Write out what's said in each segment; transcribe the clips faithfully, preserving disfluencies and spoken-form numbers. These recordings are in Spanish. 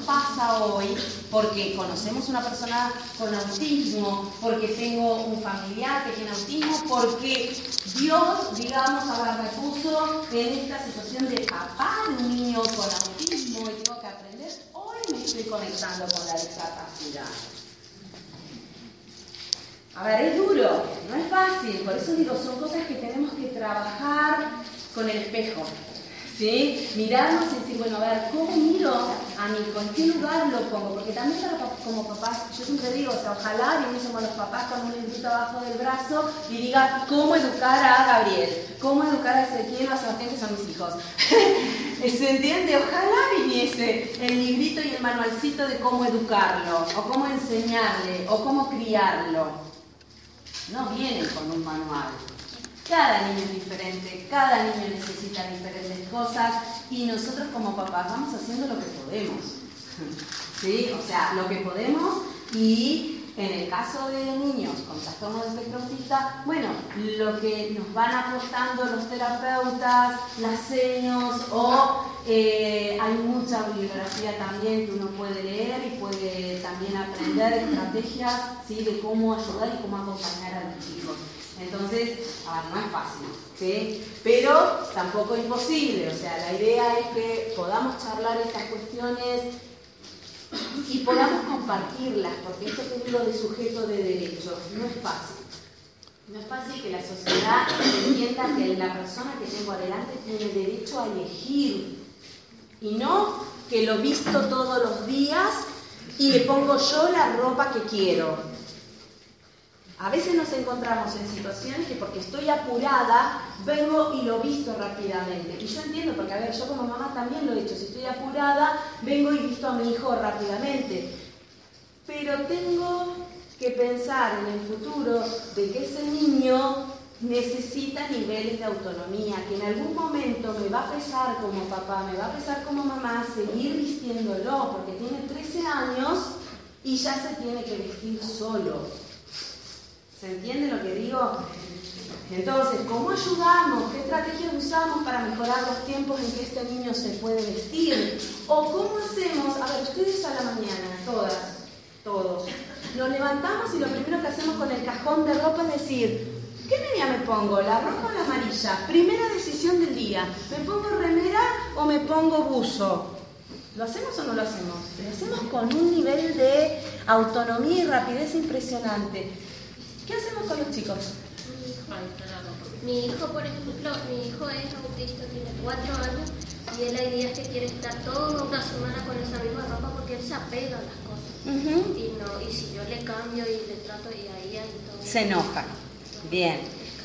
pasa hoy porque conocemos una persona con autismo, porque tengo un familiar que tiene autismo, porque Dios, digamos, ahora me puso en esta situación de papá de un niño con autismo y tengo que aprender. Hoy me estoy conectando con la discapacidad. A ver, es duro, no es fácil, por eso digo, son cosas que tenemos que trabajar con el espejo, ¿sí? Mirarnos y decir, bueno, a ver, ¿cómo miro a mi hijo? ¿En qué lugar lo pongo? Porque también para, como papás, yo siempre digo, o sea, ojalá viniésemos los papás con un librito abajo del brazo y diga cómo educar a Gabriel, cómo educar a Ezequiel o a Sebastián, que son mis hijos. ¿Se entiende? Ojalá viniese el librito y el manualcito de cómo educarlo, o cómo enseñarle, o cómo criarlo. No vienen con un manual. Cada niño es diferente, cada niño necesita diferentes cosas y nosotros como papás vamos haciendo lo que podemos. ¿Sí? O sea, lo que podemos y en el caso de niños con trastorno de espectro autista, bueno, lo que nos van aportando los terapeutas, las seños o eh, hay mucha bibliografía también que uno puede leer y puede también aprender estrategias, ¿sí? De cómo ayudar y cómo acompañar a los chicos. Entonces, a ver, no es fácil, ¿sí? Pero tampoco imposible, o sea, la idea es que podamos charlar estas cuestiones y podamos compartirlas, porque esto que digo de sujeto de derechos no es fácil. No es fácil que la sociedad entienda que la persona que tengo adelante tiene derecho a elegir y no que lo visto todos los días y le pongo yo la ropa que quiero. A veces nos encontramos en situaciones que porque estoy apurada, vengo y lo visto rápidamente. Y yo entiendo, porque a ver, yo como mamá también lo he hecho. Si estoy apurada, vengo y visto a mi hijo rápidamente. Pero tengo que pensar en el futuro de que ese niño necesita niveles de autonomía, que en algún momento me va a pesar como papá, me va a pesar como mamá seguir vistiéndolo, porque tiene trece años y ya se tiene que vestir solo. ¿Se entiende lo que digo? Entonces, ¿cómo ayudamos? ¿Qué estrategias usamos para mejorar los tiempos en que este niño se puede vestir? ¿O cómo hacemos? A ver, ustedes a la mañana, todas, todos, nos levantamos y lo primero que hacemos con el cajón de ropa es decir, ¿qué media me pongo? ¿La roja o la amarilla? Primera decisión del día. ¿Me pongo remera o me pongo buzo? ¿Lo hacemos o no lo hacemos? Lo hacemos con un nivel de autonomía y rapidez impresionante. ¿Qué hacemos con los chicos? Mi hijo, por ejemplo, mi hijo es autista, tiene cuatro años y él hay días que quiere estar toda una semana con esa misma ropa porque él se apega a las cosas. Uh-huh. Y no, y si yo le cambio y le trato y ahí hay todo. Se enoja. Bien.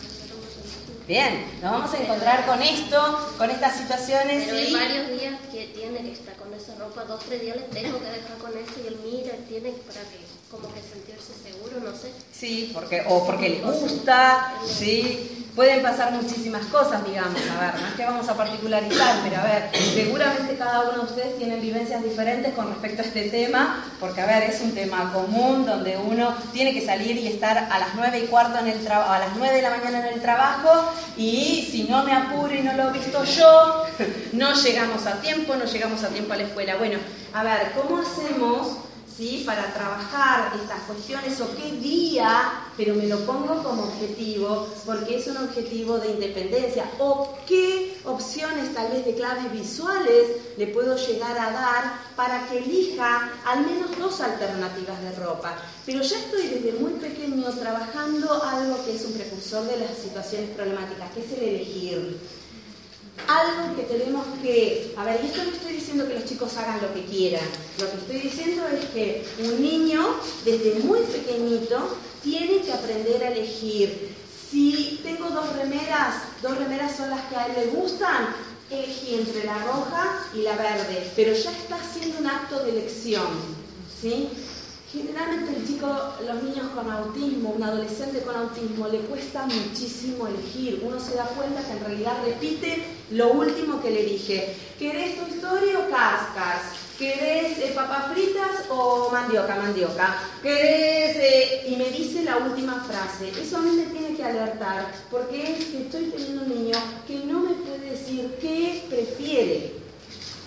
Bien, nos vamos a encontrar con esto, con estas situaciones. Pero ¿sí? hay varios días que tiene que estar con esa ropa, dos, tres días le tengo que dejar con eso y él mira, él tiene para que como que sentirse seguro, no sé. Sí, porque, o porque le gusta, sí. Pueden pasar muchísimas cosas, digamos, a ver, no es que vamos a particularizar, pero a ver, seguramente cada uno de ustedes tienen vivencias diferentes con respecto a este tema, porque a ver, es un tema común donde uno tiene que salir y estar a las nueve y cuarto en el trabajo, a las nueve de la mañana en el trabajo, y si no me apuro y no lo he visto yo, no llegamos a tiempo, no llegamos a tiempo a la escuela. Bueno, a ver, ¿cómo hacemos? ¿Sí? Para trabajar estas cuestiones o qué día, pero me lo pongo como objetivo porque es un objetivo de independencia o qué opciones tal vez de claves visuales le puedo llegar a dar para que elija al menos dos alternativas de ropa. Pero ya estoy desde muy pequeño trabajando algo que es un precursor de las situaciones problemáticas, que es el elegir. Algo que tenemos que... A ver, y esto no estoy diciendo que los chicos hagan lo que quieran. Lo que estoy diciendo es que un niño, desde muy pequeñito, tiene que aprender a elegir. Si tengo dos remeras, dos remeras son las que a él le gustan, elegí entre la roja y la verde. Pero ya está haciendo un acto de elección, ¿sí? Generalmente el chico, los niños con autismo, un adolescente con autismo, le cuesta muchísimo elegir. Uno se da cuenta que en realidad repite lo último que le dije. ¿Querés Toy Story o Cars Cars? ¿Querés eh, papas fritas o mandioca, mandioca? ¿Querés? Eh, y me dice la última frase. Eso a mí me tiene que alertar, porque es que estoy teniendo un niño que no me puede decir qué prefiere.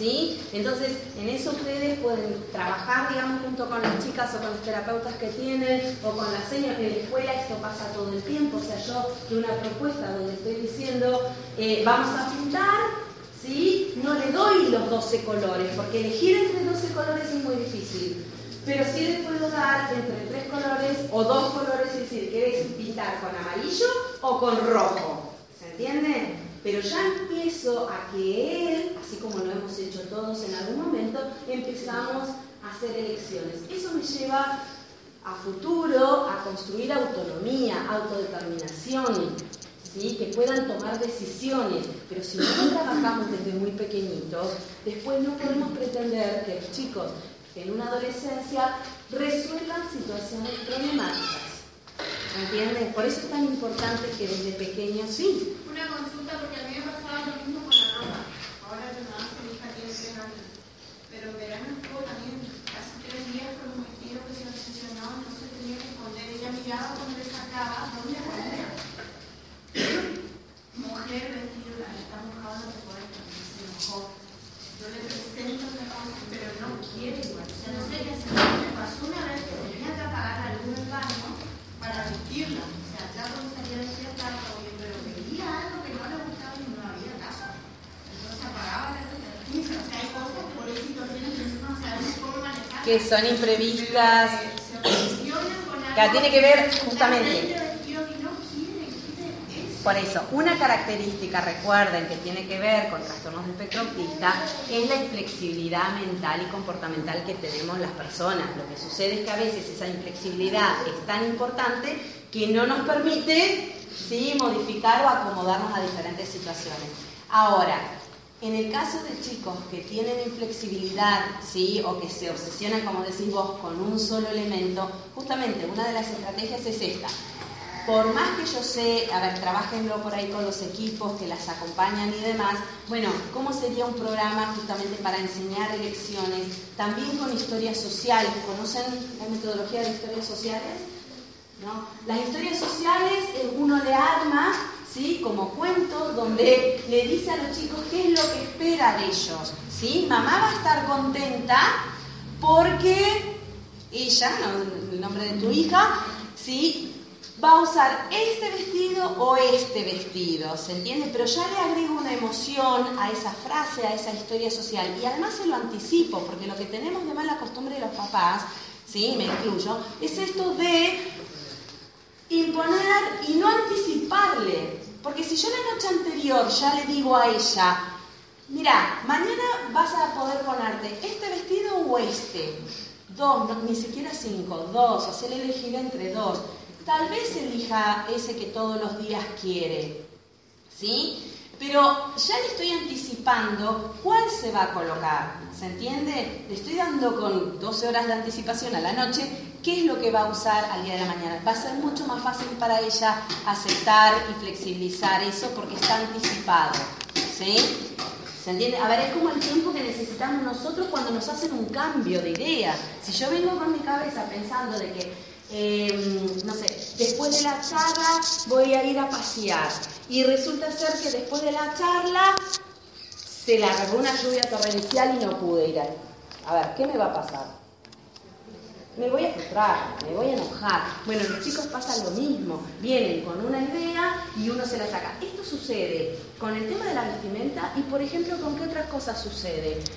¿sí? Entonces, en eso ustedes pueden trabajar, digamos, junto con las chicas o con los terapeutas que tienen, o con las señoras. En la escuela esto pasa todo el tiempo. O sea, yo de una propuesta donde estoy diciendo, eh, vamos a pintar, ¿sí? No le doy los doce colores, porque elegir entre doce colores es muy difícil. Pero sí les puedo dar entre tres colores o dos colores, es decir, ¿querés pintar con amarillo o con rojo? ¿Se entiende? Pero ya empiezo a que él, así como lo hemos hecho todos en algún momento, empezamos a hacer elecciones. Eso me lleva a futuro a construir autonomía, autodeterminación, ¿sí? Que puedan tomar decisiones. Pero si no trabajamos desde muy pequeñitos, después no podemos pretender que los chicos en una adolescencia resuelvan situaciones problemáticas. ¿Entienden? Por eso es tan importante que desde pequeños sí. Una consulta, porque a mí me pasaba lo mismo con la ropa. Ahora que nada, mi hija tiene tres años. Pero en verano estuvo también casi tres días con un vestido que se obsesionó, entonces tenía que esconder. Ella miraba cuando le sacaba, ¿dónde ponía? Mujer, vestido, la está mojado, no se puede porque se enojó. Yo le presento otra cosa, pero no quiere igual. O sea, no sé qué hacer. Me pasó una vez que tenía que apagar la luz del baño para vestirla. O sea, ya cuando salía de vestir estaba todo bien, pero veía algo que no le gustaba y no había caso. Entonces apagaba la luz. O sea, hay cosas que por ahí situaciones que no sabemos cómo manejar. Que son imprevistas. Se obsesionan con algo. Que tiene que ver justamente. Por eso, una característica, recuerden, que tiene que ver con trastornos del espectro autista, es la inflexibilidad mental y comportamental que tenemos las personas. Lo que sucede es que a veces esa inflexibilidad es tan importante que no nos permite, ¿sí?, modificar o acomodarnos a diferentes situaciones. Ahora, en el caso de chicos que tienen inflexibilidad, ¿sí?, o que se obsesionan, como decís vos, con un solo elemento, justamente una de las estrategias es esta. Por más que yo sé, a ver, trabajenlo por ahí con los equipos que las acompañan y demás, bueno, ¿cómo sería un programa justamente para enseñar elecciones? También con historias sociales. ¿Conocen la metodología de historias sociales? ¿No? Las historias sociales, uno le arma, ¿sí?, como cuentos donde le dice a los chicos qué es lo que espera de ellos, ¿sí? Mamá va a estar contenta porque ella, ¿no?, el nombre de tu hija, ¿sí?, va a usar este vestido o este vestido, ¿se entiende? Pero ya le agrego una emoción a esa frase, a esa historia social, y además se lo anticipo, porque lo que tenemos de mala costumbre de los papás, sí, me incluyo, es esto de imponer y no anticiparle, porque si yo la noche anterior ya le digo a ella, mira, mañana vas a poder ponerte este vestido o este, dos, no, ni siquiera cinco, dos, hacerle elegir entre dos. Tal vez elija ese que todos los días quiere, ¿sí? Pero ya le estoy anticipando cuál se va a colocar, ¿se entiende? Le estoy dando con doce horas de anticipación a la noche qué es lo que va a usar al día de la mañana. Va a ser mucho más fácil para ella aceptar y flexibilizar eso porque está anticipado, ¿sí? ¿Se entiende? A ver, es como el tiempo que necesitamos nosotros cuando nos hacen un cambio de idea. Si yo vengo con mi cabeza pensando de que Eh, no sé, después de la charla voy a ir a pasear y resulta ser que después de la charla se largó una lluvia torrencial y no pude ir ahí. A ver, ¿qué me va a pasar? Me voy a frustrar, me voy a enojar. Bueno, los chicos pasan lo mismo, vienen con una idea y uno se la saca. Esto sucede con el tema de la vestimenta y, por ejemplo, ¿con qué otras cosas sucede?